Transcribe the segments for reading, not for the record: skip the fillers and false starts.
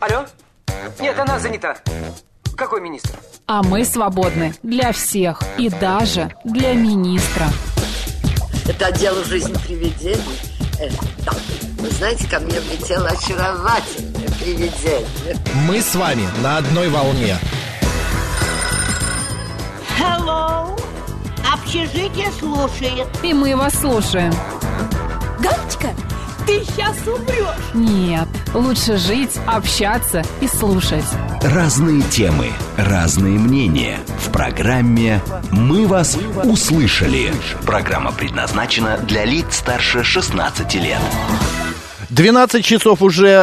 Алло? Нет, она занята. Какой министр? А мы свободны для всех и даже для министра. Это отдел «Жизнь привидений». Да. Вы знаете, ко мне влетело очаровательное привидение. Мы с вами на одной волне. Hello. Общежитие слушает. И мы вас слушаем. Галочка, ты сейчас умрешь. Нет, лучше жить, общаться и слушать. Разные темы, разные мнения. В программе «Мы вас услышали». Программа предназначена для лиц старше 16 лет. 12 часов уже,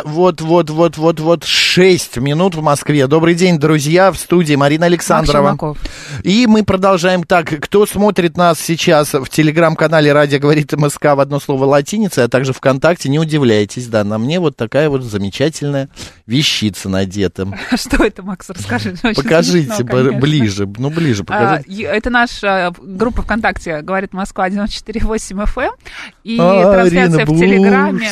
6 минут в Москве. Добрый день, друзья, в студии Марина Александрова. И мы продолжаем так. Кто смотрит нас сейчас в телеграм-канале «Радио говорит МСК» в одно слово латиницей, а также ВКонтакте, не удивляйтесь, да, на мне вот такая вот замечательная вещица надета. Что это, Макс, расскажи. Покажите ближе, ближе покажите. Это наша группа ВКонтакте «Говорит Москва» 94.8 FM и трансляция в Телеграме.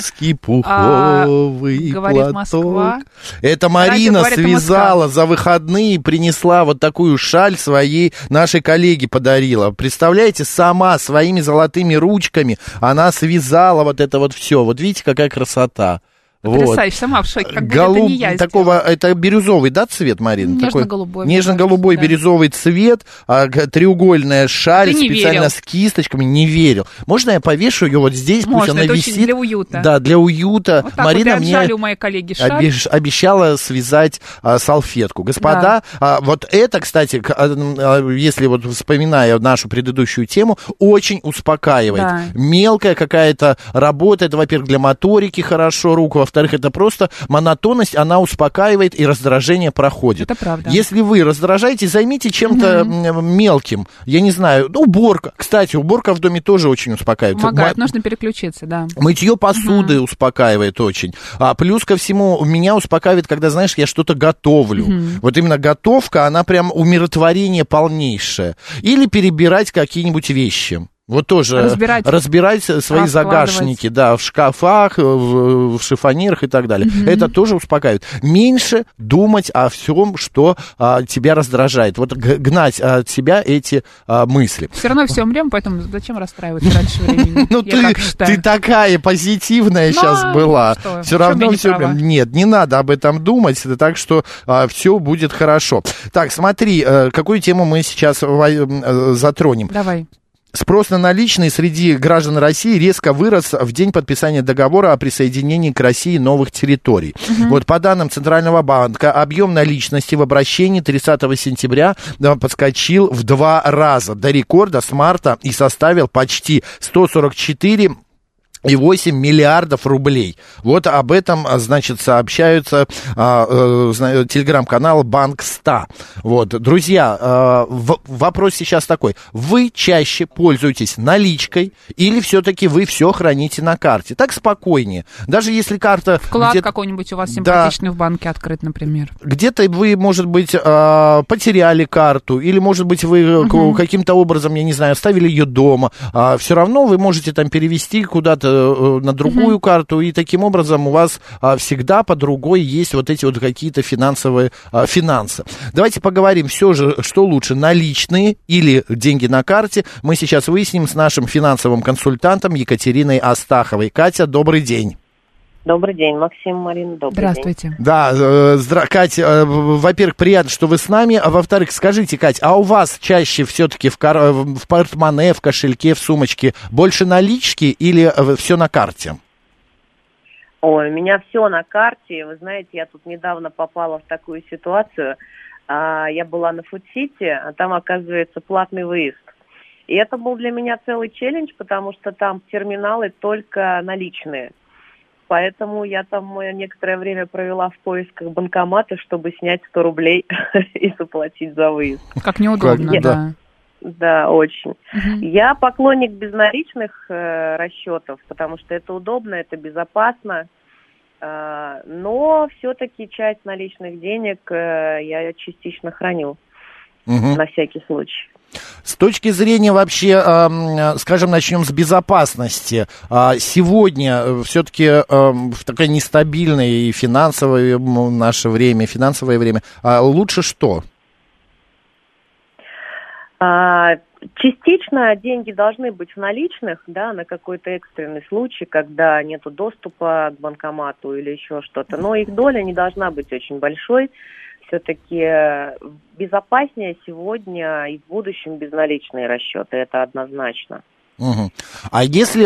Пуховый говорит платок. Москва. Это Марина связала за выходные и принесла вот такую шаль своей нашей коллеге подарила. Представляете, сама своими золотыми ручками она связала вот это вот все. Вот видите, какая красота. Потрясающе, сама в шоке, как будто это не я такого, это бирюзовый, да, цвет, Марина? Нежно-голубой. Нежно-голубой, да. Бирюзовый цвет, треугольная шаль специально с кисточками. Не верил. Можно я повешу ее вот здесь? Можно, пусть она это висит. очень для уюта. Да, для уюта. Вот так Марина вот мне у моей коллеги шаль. обещала связать салфетку. Господа, да. Вот это, кстати, если вот вспоминая нашу предыдущую тему, очень успокаивает. Да. Мелкая какая-то работа, это, во-первых, для моторики хорошо, руку, во-вторых, это просто монотонность, она успокаивает, и раздражение проходит. Это правда. Если вы раздражаетесь, займите чем-то мелким. Я не знаю, уборка. Кстати, уборка в доме тоже очень успокаивает. Помогает, нужно переключиться, да. Мытье посуды успокаивает очень. Плюс ко всему, меня успокаивает, когда, знаешь, я что-то готовлю. Вот именно готовка, она прям умиротворение полнейшее. Или перебирать какие-нибудь вещи. Вот тоже разбирать свои загашники, да, в шкафах, в шифоньерах и так далее. Это тоже успокаивает. Меньше думать о всем, что тебя раздражает. Вот гнать от себя эти мысли. Все равно все умрем, поэтому зачем расстраиваться раньше времени? Ну, ты такая позитивная сейчас была. Все равно все умрем. Нет, не надо об этом думать, так что все будет хорошо. Так, смотри, какую тему мы сейчас затронем. Давай. Спрос на наличные среди граждан России резко вырос в день подписания договора о присоединении к России новых территорий. Вот по данным Центрального банка, объем наличности в обращении 30 сентября подскочил в 2 раза до рекорда с марта и составил почти 144,8 миллиардов рублей. Вот об этом, значит, сообщаются телеграм-канал Банк 100. Вот, друзья, вопрос сейчас такой. Вы чаще пользуетесь наличкой или все-таки вы все храните на карте? Так спокойнее. Даже если карта... Вклад какой-нибудь у вас симпатичный в банке открыт, например. Где-то вы, может быть, потеряли карту, или, может быть, вы каким-то образом, я не знаю, оставили ее дома. Все равно вы можете там перевести куда-то на другую карту, и таким образом у вас всегда под другой есть вот эти вот какие-то финансы. Давайте поговорим все же, что лучше, наличные или деньги на карте. Мы сейчас выясним с нашим финансовым консультантом Екатериной Астаховой. Катя, добрый день. Добрый день, Максим, Марина, добрый Здравствуйте. день. Да, Кать, во-первых, приятно, что вы с нами, а во-вторых, скажите, Кать, а у вас чаще все-таки в портмоне, в кошельке, в сумочке больше налички или все на карте? Ой, у меня все на карте. Вы знаете, я тут недавно попала в такую ситуацию. Я была на Фудсити, а там, оказывается, платный выезд. И это был для меня целый челлендж, потому что там терминалы только наличные. Поэтому я там некоторое время провела в поисках банкомата, чтобы снять 100 рублей и заплатить за выезд. Как неудобно, да. Да, очень. Я поклонник безналичных расчетов, потому что это удобно, это безопасно. Но все-таки часть наличных денег я частично храню на всякий случай. С точки зрения вообще, скажем, начнем с безопасности. Сегодня все-таки в такое нестабильное и финансовое наше время, лучше что? Частично деньги должны быть в наличных, да, на какой-то экстренный случай, когда нету доступа к банкомату или еще что-то. Но их доля не должна быть очень большой. Все-таки безопаснее сегодня и в будущем безналичные расчеты, это однозначно. Угу. А если,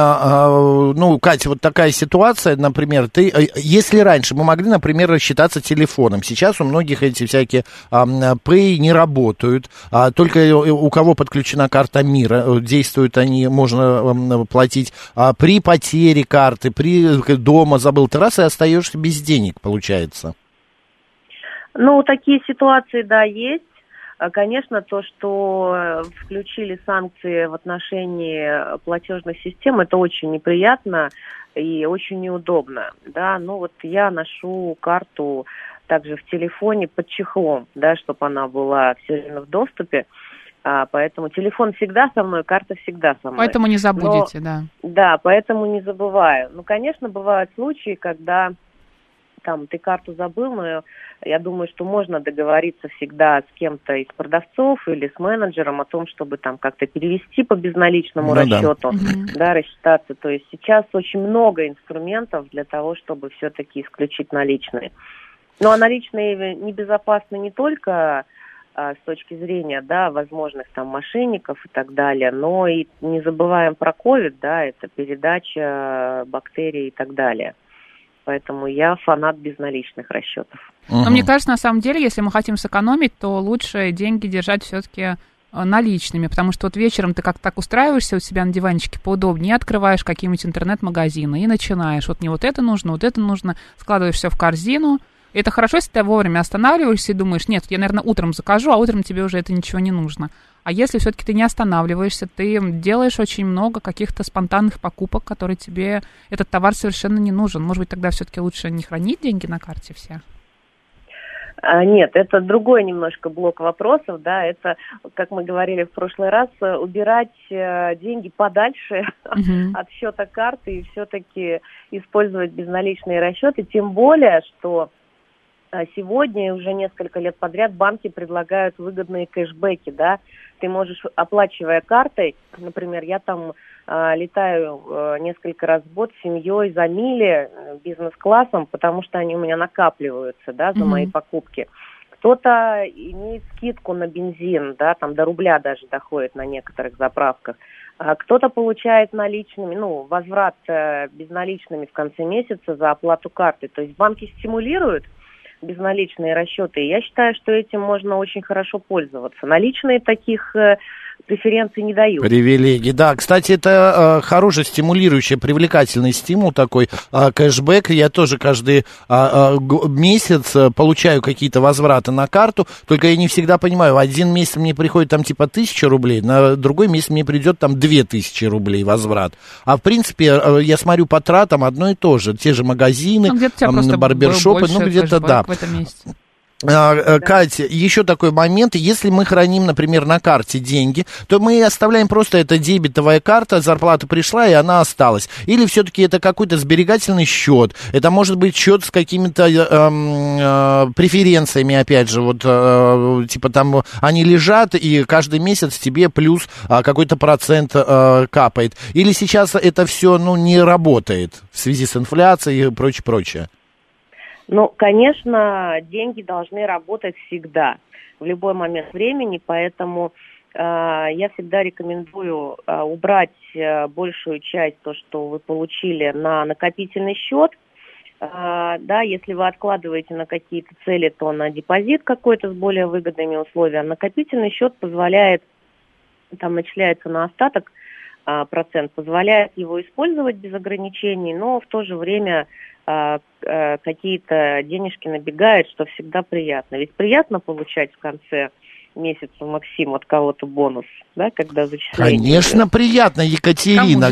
Катя, вот такая ситуация, например, если раньше мы могли, например, рассчитаться телефоном, сейчас у многих эти всякие Pay не работают, только у кого подключена карта МИР, действуют они, можно платить при потере карты, дома забыл ты раз и остаешься без денег, получается. Такие ситуации, да, есть. Конечно, то, что включили санкции в отношении платежных систем, это очень неприятно и очень неудобно, да. Я ношу карту также в телефоне под чехлом, да, чтобы она была все время в доступе, поэтому телефон всегда со мной, карта всегда со мной. Поэтому не забудете, да. Да, поэтому не забываю. Конечно, бывают случаи, когда ты карту забыл, но я думаю, что можно договориться всегда с кем-то из продавцов или с менеджером о том, чтобы как-то перевести по безналичному расчету, да, рассчитаться. То есть сейчас очень много инструментов для того, чтобы все-таки исключить наличные. А наличные небезопасны не только с точки зрения, да, возможных мошенников и так далее, но и не забываем про ковид, да, это передача бактерий и так далее. Поэтому я фанат безналичных расчетов. Но мне кажется, на самом деле, если мы хотим сэкономить, то лучше деньги держать все-таки наличными, потому что вечером ты как-то так устраиваешься у себя на диванчике поудобнее, открываешь какие-нибудь интернет-магазины и начинаешь. Мне вот это нужно, складываешь все в корзину. И это хорошо, если ты вовремя останавливаешься и думаешь, нет, я, наверное, утром закажу, а утром тебе уже это ничего не нужно. А если все-таки ты не останавливаешься, ты делаешь очень много каких-то спонтанных покупок, которые тебе этот товар совершенно не нужен. Может быть, тогда все-таки лучше не хранить деньги на карте все? Нет, это другой немножко блок вопросов, да, это, как мы говорили в прошлый раз, убирать деньги подальше от счета карты и все-таки использовать безналичные расчеты, тем более, что сегодня уже несколько лет подряд банки предлагают выгодные кэшбэки, да, ты можешь, оплачивая картой, например, я летаю несколько раз в год с семьей за мили бизнес-классом, потому что они у меня накапливаются, да, за мои покупки. Кто-то имеет скидку на бензин, да, до рубля даже доходит на некоторых заправках. Кто-то получает наличными, возврат безналичными в конце месяца за оплату карты. То есть банки стимулируют безналичные расчеты. И я считаю, что этим можно очень хорошо пользоваться. Наличные таких преференций не дают. Привилегии, да. Кстати, это хороший стимулирующий, привлекательный стимул такой, кэшбэк. Я тоже каждый месяц получаю какие-то возвраты на карту, только я не всегда понимаю, один месяц мне приходит 1000 рублей, на другой месяц мне придет 2000 рублей возврат. А в принципе, я смотрю по тратам одно и то же. Те же магазины, барбершопы, где-то да. В этом месяце. Катя, еще такой момент, если мы храним, например, на карте деньги, то мы оставляем просто это дебетовая карта, зарплата пришла и она осталась. Или все-таки это какой-то сберегательный счет, это может быть счет с какими-то преференциями, опять же, они лежат и каждый месяц тебе плюс какой-то процент капает. Или сейчас это все, не работает в связи с инфляцией и прочее? Конечно, деньги должны работать всегда, в любой момент времени, поэтому я всегда рекомендую убрать большую часть, то, что вы получили, на накопительный счет. Да, если вы откладываете на какие-то цели, то на депозит какой-то с более выгодными условиями. Накопительный счет позволяет, начисляется на остаток процент, позволяет его использовать без ограничений, но в то же время какие-то денежки набегают, что всегда приятно. Ведь приятно получать в конце месяца, Максим, от кого-то бонус, да, когда зачисление? Конечно, приятно, Екатерина.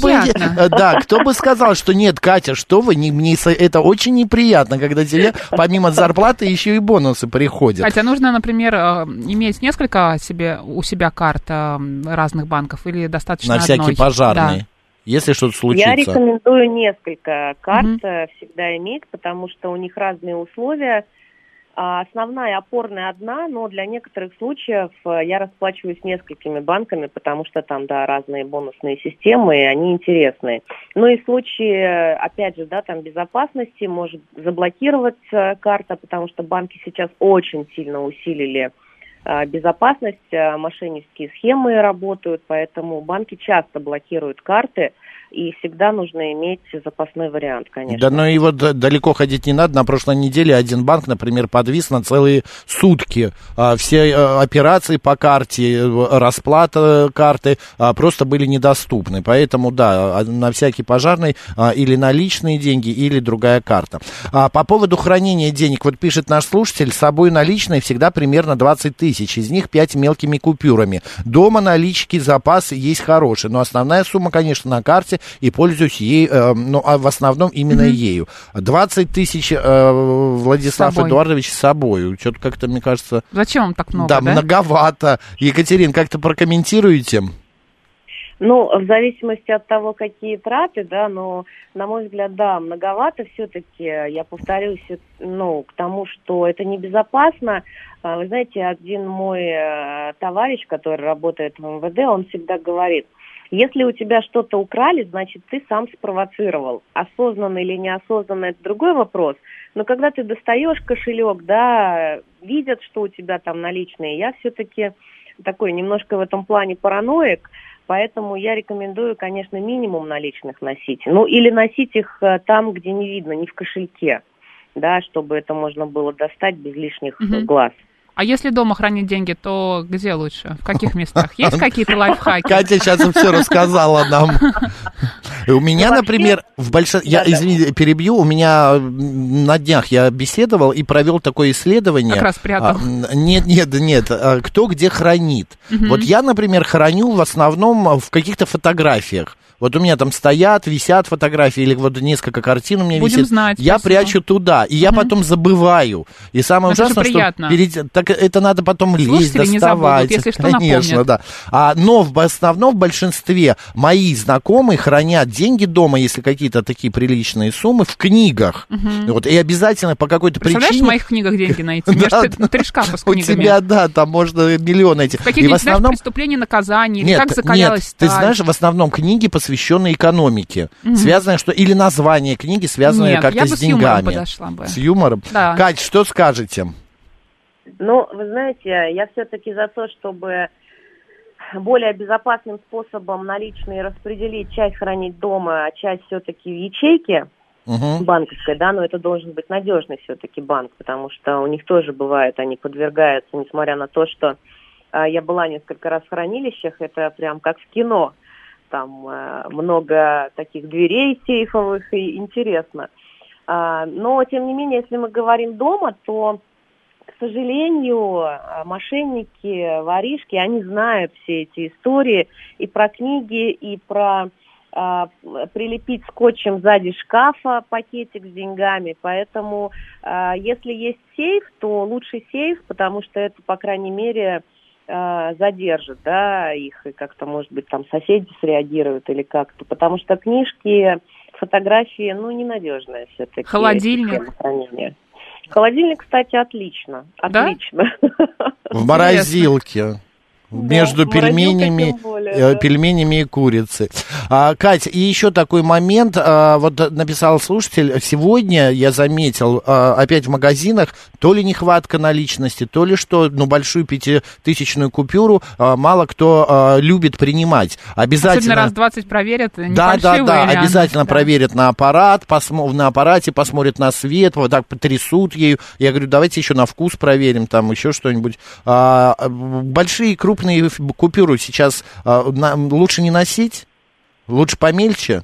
Кто бы сказал, что нет, Катя, что вы, мне это очень неприятно, когда тебе помимо зарплаты еще и бонусы приходят. Катя, нужно, например, иметь несколько у себя карт разных банков или достаточно одной? На всякий пожарный. Да. Если что-то случится. Я рекомендую несколько карт всегда иметь, потому что у них разные условия. Основная опорная одна, но для некоторых случаев я расплачиваюсь несколькими банками, потому что там, да, разные бонусные системы, и они интересные. Ну и в случае, опять же, да, там безопасности может заблокироваться карта, потому что банки сейчас очень сильно усилили безопасность, мошеннические схемы работают, поэтому банки часто блокируют карты, и всегда нужно иметь запасной вариант, конечно. Да, но и вот далеко ходить не надо. На прошлой неделе один банк, например, подвис на целые сутки. Все операции по карте, расплата карты просто были недоступны. Поэтому, да, на всякий пожарный или наличные деньги, или другая карта. По поводу хранения денег, вот пишет наш слушатель, с собой наличные всегда примерно 20 тысяч, из них 5 мелкими купюрами. Дома налички, запас есть хороший, но основная сумма, конечно, на карте, и пользуюсь ей, в основном именно ею. 20 тысяч, Владислав Эдуардович, с собой. Что-то как-то, мне кажется... Зачем вам так много, да? Многовато. Екатерин, как-то прокомментируете? Ну, в зависимости от того, какие траты, да, но, на мой взгляд, да, многовато все-таки. Я повторюсь, к тому, что это небезопасно. Вы знаете, один мой товарищ, который работает в МВД, он всегда говорит: если у тебя что-то украли, значит, ты сам спровоцировал. Осознанно или неосознанно, это другой вопрос. Но когда ты достаешь кошелек, да, видят, что у тебя там наличные, я все-таки такой немножко в этом плане параноик, поэтому я рекомендую, конечно, минимум наличных носить. Ну, или носить их там, где не видно, не в кошельке, да, чтобы это можно было достать без лишних глаз. А если дома хранить деньги, то где лучше? В каких местах? Есть какие-то лайфхаки? Катя сейчас все рассказала нам. У меня, например, извините, перебью, у меня на днях я беседовал и провел такое исследование. Как раз прятал. Нет, кто где хранит. Вот я, например, храню в основном в каких-то фотографиях. Вот у меня там стоят, висят фотографии, или вот несколько картин у меня висит. Знать, я прячу туда, и я потом забываю. И самое ужасное, что так это надо потом лезть, доставать. Не забудут, если что, конечно, напомнят. Да. Но в основном в большинстве мои знакомые хранят деньги дома, если какие-то такие приличные суммы, в книгах. Вот, и обязательно по какой-то причине... Представляешь, в моих книгах деньги найти? Да, 3 шкафа с книгами. У тебя, да, там можно миллион найти. Какие-нибудь, знаешь, преступления, наказания, или как закалялась сталь. Ты знаешь, в основном книги, посвященные экономике, связанное, что или название книги, связанное как-то с деньгами. С юмором подошла бы. С юмором? Да. Кать, что скажете? Ну, вы знаете, я все-таки за то, чтобы более безопасным способом наличные распределить, часть хранить дома, а часть все-таки в ячейке банковской, да, но это должен быть надежный все-таки банк, потому что у них тоже бывает, они подвергаются, несмотря на то, что я была несколько раз в хранилищах, это прям как в кино. Там много таких дверей сейфовых, и интересно. Но, тем не менее, если мы говорим дома, то, к сожалению, мошенники, воришки, они знают все эти истории и про книги, и про прилепить скотчем сзади шкафа пакетик с деньгами. Поэтому, если есть сейф, то лучше сейф, потому что это, по крайней мере, задержит, да, их, и как-то, может быть, там соседи среагируют или как-то, потому что книжки, фотографии, ненадежная все-таки. Холодильник? Холодильник, кстати, отлично. Да? Отлично. В морозилке. Между пельменями и курицей. Кать, и еще такой момент, вот написал слушатель, сегодня я заметил, опять в магазинах, то ли нехватка наличности, то ли что, большую 5000-ную купюру мало кто любит принимать. Обязательно. Особенно раз 20 проверят, не да, фальшивые ли обязательно проверят на аппарат, на аппарате посмотрят на свет, вот так потрясут ею. Я говорю, давайте еще на вкус проверим, там еще что-нибудь. Большие, крупные купюры сейчас лучше не носить? Лучше помельче?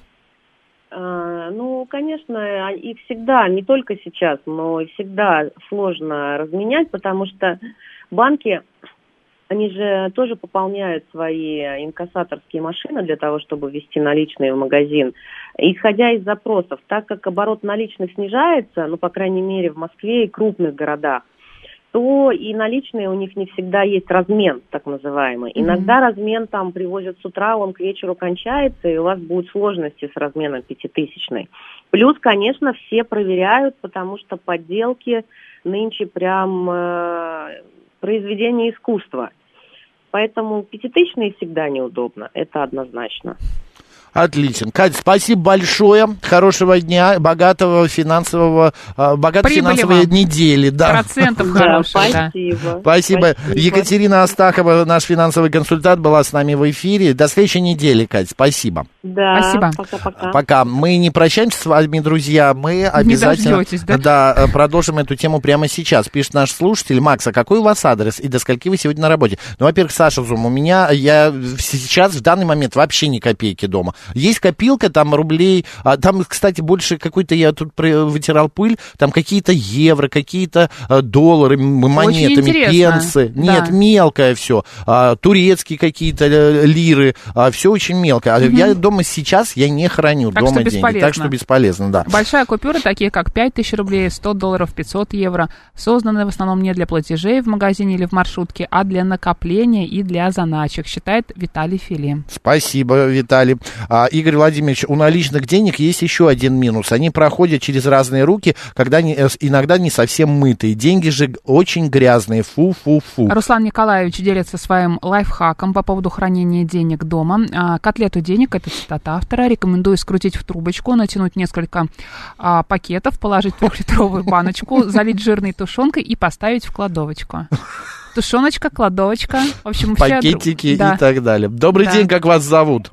Конечно, и всегда, не только сейчас, но и всегда сложно разменять, потому что банки Они же тоже пополняют свои инкассаторские машины для того, чтобы ввести наличные в магазин. Исходя из запросов, так как оборот наличных снижается, ну, по крайней мере, в Москве и крупных городах, то и наличные у них не всегда есть размен, так называемый. Иногда размен там привозят с утра, он к вечеру кончается, и у вас будут сложности с разменом 5000-ной. Плюс, конечно, все проверяют, потому что подделки нынче прям произведение искусства. Поэтому 5000-ные всегда неудобно, это однозначно. Отлично. Кать, спасибо большое. Хорошего дня, богатой финансовой недели. Да. Процентов хороших, да. Спасибо. Екатерина Астахова, наш финансовый консультант, была с нами в эфире. До следующей недели, Кать. Спасибо. Да, спасибо. Пока-пока. Пока. Мы не прощаемся с вами, друзья. Мы обязательно продолжим эту тему прямо сейчас. Пишет наш слушатель. Макс, а какой у вас адрес и до скольки вы сегодня на работе? Ну, во-первых, Саша Зум, я сейчас в данный момент вообще ни копейки дома. Есть копилка, там рублей, там, кстати, больше какой-то, я тут вытирал пыль, там какие-то евро, какие-то доллары, монетами, пенсы. Да. Нет, мелкое все. Турецкие какие-то лиры, все очень мелкое. Я дома сейчас, я не храню так дома деньги. Так что бесполезно, да. Большая купюра, такие как 5000 рублей, $100, 500 евро, созданы в основном не для платежей в магазине или в маршрутке, а для накопления и для заначек, считает Виталий Фили. Спасибо, Виталий. Игорь Владимирович, у наличных денег есть еще один минус. Они проходят через разные руки, когда иногда не совсем мытые. Деньги же очень грязные. Фу-фу-фу. Руслан Николаевич делится своим лайфхаком по поводу хранения денег дома. Котлету денег, это цитата автора, рекомендую скрутить в трубочку, натянуть несколько пакетов, положить в 3-литровую баночку, залить жирной тушенкой и поставить в кладовочку. Тушеночка, кладовочка, в общем, пакетики и так далее. Добрый день, как вас зовут?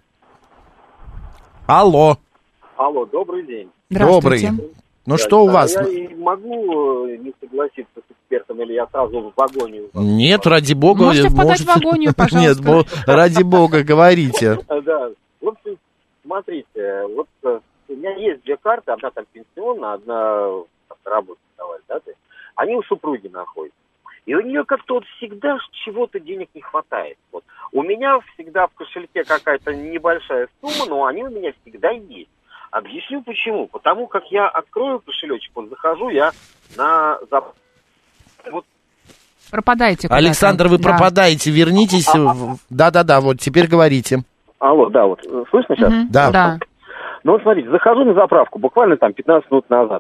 Алло, добрый день. Добрый. Ну что у вас? Я могу не согласиться с экспертом, или я сразу в агонию? Нет, ради бога. Можете впадать в агонию, пожалуйста. Нет, ради бога, говорите. Да, в общем, смотрите, вот у меня есть 2 карты, одна там пенсионная, одна работа давали, да, то есть они у супруги находятся. И у нее как-то вот всегда чего-то денег не хватает. Вот. У меня всегда в кошельке какая-то небольшая сумма, но они у меня всегда есть. Объясню почему. Потому как я открою кошелечек, вот захожу я на... Вот. Пропадаете куда-то. Александр, вы пропадаете, вернитесь. Да-да-да, вот теперь говорите. Алло, да, вот слышно сейчас? Да. Ну вот смотрите, захожу на заправку буквально там 15 минут назад.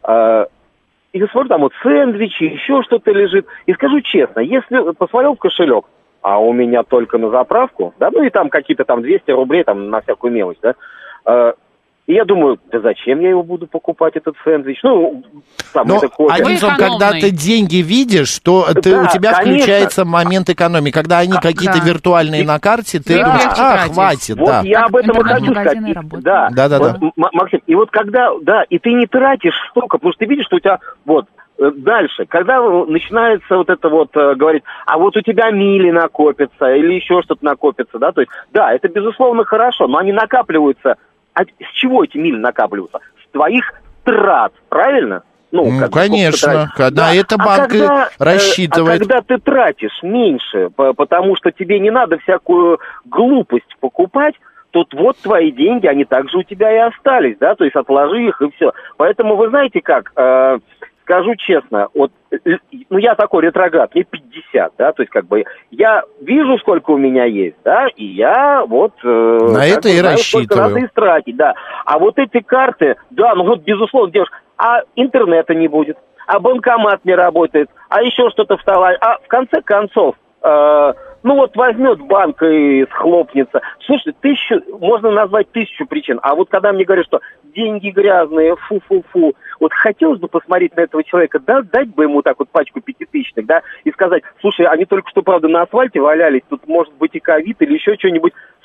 И смотрю, там вот сэндвичи, еще что-то лежит. И скажу честно, если посмотрел в кошелек, а у меня только на заправку, да, ну и там какие-то там 200 рублей там на всякую мелочь, да, и я думаю, да зачем я его буду покупать, этот сэндвич? Ну, там это кофе. Когда ты деньги видишь, то у тебя включается момент экономии. Когда они какие-то виртуальные на карте, ты думаешь, хватит, вот да. я об этом и хочу сказать. Да. Вот, Максим, и вот когда, и ты не тратишь столько, потому что ты видишь, что у тебя, вот, дальше, когда начинается вот это вот говорить, а вот у тебя мили накопятся или еще что-то накопится, да, то есть, да, это безусловно хорошо, но они накапливаются. А с чего эти мили накапливаются? С твоих трат, правильно? Ну конечно, когда это банк рассчитывает. Когда ты тратишь меньше, потому что тебе не надо всякую глупость покупать, тут вот твои деньги, они также у тебя и остались, да, то есть отложи их и все. Поэтому вы знаете как... Скажу честно, вот, ну, я такой ретроград, мне 50, да, то есть, как бы, я вижу, сколько у меня есть, да, и я вот... на это и рассчитываю. Сколько надо истратить, да. А вот эти карты, да, ну, вот, безусловно, девушка, а интернета не будет, а банкомат не работает, а еще что-то встало, а в конце концов, ну, вот возьмет банк и схлопнется. Слушай, можно назвать 1000 причин, а вот когда мне говорят, что деньги грязные, фу-фу-фу, вот хотелось бы посмотреть на этого человека, да, дать бы ему так вот пачку 5000-ных, да, и сказать, слушай, они только что, правда, на асфальте валялись, тут может быть и ковид или еще что-нибудь,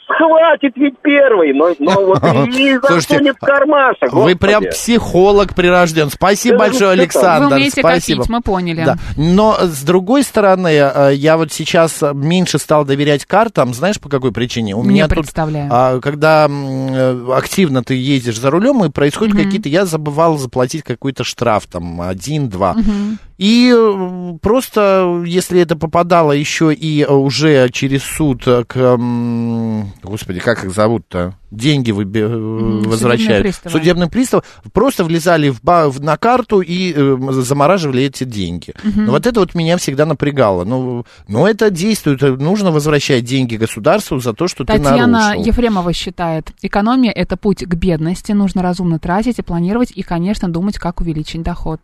Хватит ведь первый, но вот и засунет в кармашек. Вы прям психолог прирожден. Спасибо большое, Александр. Вы умеете копить, мы поняли. Да. Но, с другой стороны, я вот сейчас меньше стал доверять картам. Знаешь, по какой причине? У меня представляю. Когда активно ты ездишь за рулем, и происходят какие-то... Я забывал заплатить какой-то штраф, там, 1-2. И просто, если это попадало еще и уже через суд к... Господи, как их зовут-то? Деньги возвращают. Судебный пристав. Просто влезали на карту и замораживали эти деньги. Но вот это вот меня всегда напрягало. Но это действует. Нужно возвращать деньги государству за то, что ты нарушил. Татьяна Ефремова считает, экономия – это путь к бедности. Нужно разумно тратить и планировать, и, конечно, думать, как увеличить доход.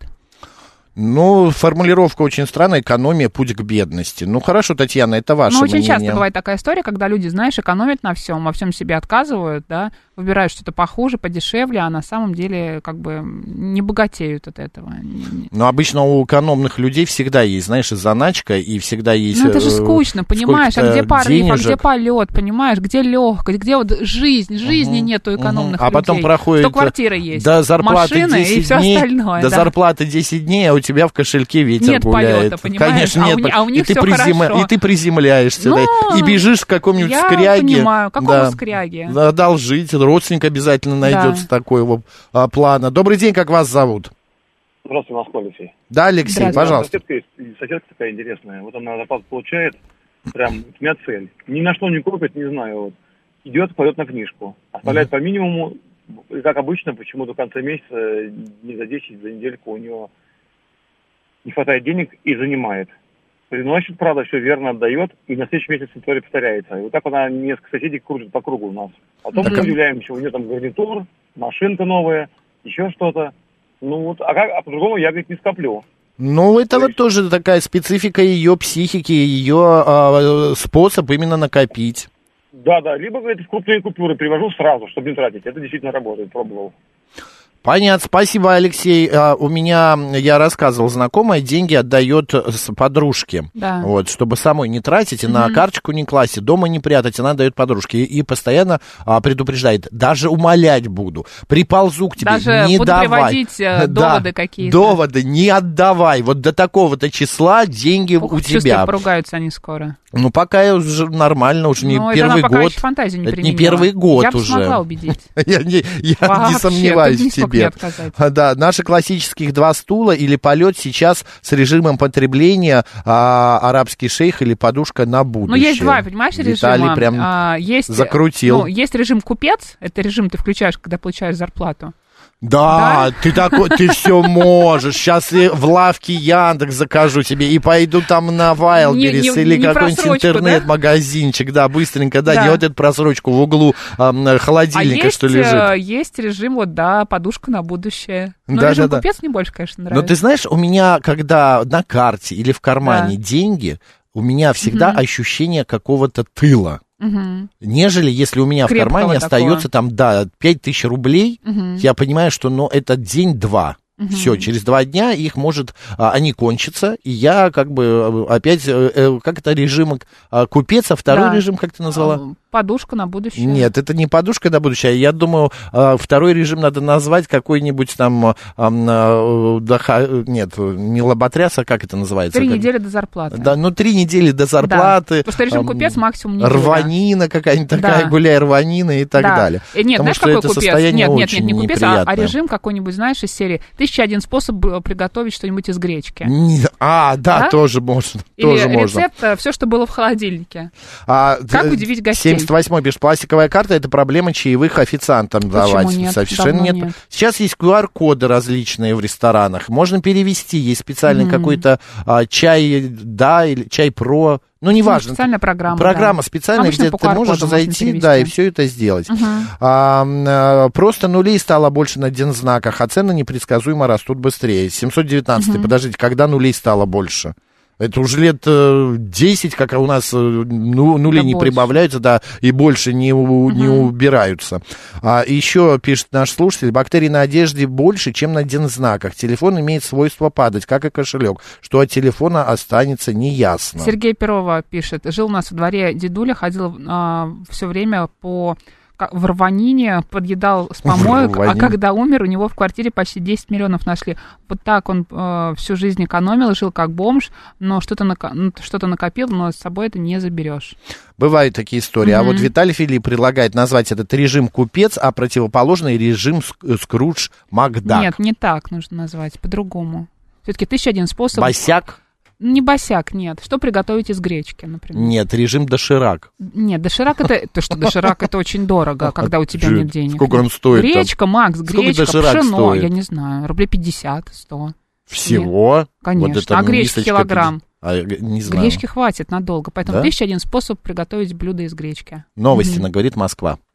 Ну, формулировка очень странная, экономия, путь к бедности. Ну, хорошо, Татьяна, это ваше мнение. Ну, очень часто бывает такая история, когда люди, знаешь, экономят на всем, во всем себе отказывают, да, выбирают что-то похуже, подешевле, а на самом деле, как бы, не богатеют от этого. Но обычно у экономных людей всегда есть, знаешь, и заначка, и всегда есть... Ну, это же скучно, понимаешь, а где порыв, а где полет, понимаешь, где легкость, где вот жизнь, жизни нет у экономных людей. А потом проходит... Что квартира есть, до зарплаты машины 10 и все дней, остальное. До зарплаты 10 дней, а у тебя в кошельке ветер нет гуляет. Полета, понимаешь? Конечно, нет. А у них все хорошо. И ты приземляешься, но... да, и бежишь к какому-нибудь скряге. Я понимаю, какого скряги? Одолжить, родственник обязательно найдется такого плана. Добрый день, как вас зовут? Здравствуйте, Москва, Алексей. Да, Алексей, пожалуйста. Соседка такая интересная. Вот она зарплату получает, прям, у меня цель. Ни на что не копит, не знаю. Вот. Идет, кладет на книжку. Оставляет по минимуму. И как обычно, почему-то в конце месяца, не за 10, за недельку у нее не хватает денег и занимает. Приносит, правда, все верно отдает, и на следующий месяц история повторяется. И вот так она несколько соседей кружит по кругу у нас. Потом мы удивляемся, у нее там гарнитур, машинка новая, еще что-то. Ну вот, а по-другому я, говорит, не скоплю. Ну, это вот тоже такая специфика ее психики, ее способ именно накопить. Да, либо, говорит, в крупные купюры привожу сразу, чтобы не тратить. Это действительно работает, пробовал. Понятно, спасибо, Алексей. У меня, я рассказывал, знакомая деньги отдает подружке, вот, чтобы самой не тратить, и на карточку не класть, и дома не прятать, она дает подружке, и постоянно предупреждает, даже умолять буду, приползу к тебе, даже не буду давай. Приводить доводы какие-то. Доводы, не отдавай, вот до такого-то числа деньги у тебя. Чувствую, поругаются они скоро. Ну, пока уже нормально, уже не первый пока год. Еще фантазию не это применила. не первый год я уже. Я бы смогла убедить. Я не сомневаюсь в тебе. Да, наши классических 2 стула или полет сейчас с режимом потребления арабский шейх или подушка на будущее. Ну, есть 2, понимаешь, режима. Прям есть, закрутил. Ну, есть режим купец, это режим ты включаешь, когда получаешь зарплату. Да, ты такой, ты все можешь. Сейчас я в лавке Яндекс закажу тебе и пойду там на Wildberries или какой-нибудь интернет-магазинчик, да, быстренько, делать эту просрочку в углу холодильника, что лежит. Есть режим, подушка на будущее. Но режим купец мне больше, конечно, нравится. Но ты знаешь, у меня, когда на карте или в кармане деньги, у меня всегда ощущение какого-то тыла. Нежели если у меня крепкого в кармане такого. остается там, 5000 рублей, я понимаю, что, это день-два. Все, через 2 дня их они кончатся, и я как бы опять, как это режим купец, а второй режим, как ты назвала? Подушка на будущее. Нет, это не подушка на будущее, я думаю, второй режим надо назвать какой-нибудь там, нет, не лоботряс, а как это называется? 3 недели до зарплаты. Да, 3 недели до зарплаты. Потому что режим купец максимум неделя. Рванина какая-нибудь такая, гуляй рванина и так далее. Нет, знаешь, какой купец? Нет, не купец, неприятное. а режим какой-нибудь, знаешь, из серии 1001 способ приготовить что-нибудь из гречки. Да, тоже можно. Или тоже рецепт все, что было в холодильнике. Как удивить гостей? 78-й пишет, пластиковая карта — это проблема чаевых официантам давать. Почему нет? Совершенно нет. Сейчас есть QR-коды различные в ресторанах. Можно перевести. Есть специальный какой-то чай, или чай про. Ну, неважно. Специальная программа. Программа специальная, где ты можешь зайти, и все это сделать. Просто нулей стало больше на дензнаках, а цены непредсказуемо растут быстрее. 719-й, подождите, когда нулей стало больше? Это уже лет 10, как у нас нули не прибавляются, да, и больше не убираются. Еще пишет наш слушатель, бактерий на одежде больше, чем на дензнаках. Телефон имеет свойство падать, как и кошелек. Что от телефона останется, неясно. Сергей Перова пишет, жил у нас во дворе дедуля, ходил все время в рванине, подъедал с помоек, а когда умер, у него в квартире почти 10 миллионов нашли. Вот так он всю жизнь экономил, жил как бомж, но что-то накопил, но с собой это не заберешь. Бывают такие истории. А вот Виталий Филипп предлагает назвать этот режим купец, а противоположный режим Скрудж Макдак. Нет, не так нужно назвать, по-другому. Все-таки 1001 способ... Босяк? Не босяк, нет. Что приготовить из гречки, например? Нет, режим доширак. Нет, доширак это... То, что доширак это очень дорого, когда у тебя нет денег. Сколько он стоит? Гречка, Макс, гречка, пшено, стоит? я не знаю, рублей 50-100. Всего? Нет, конечно. Вот а гречки килограмм? Не знаю. Гречки хватит надолго, поэтому 1001 способ приготовить блюдо из гречки. Новости на «Говорит Москва».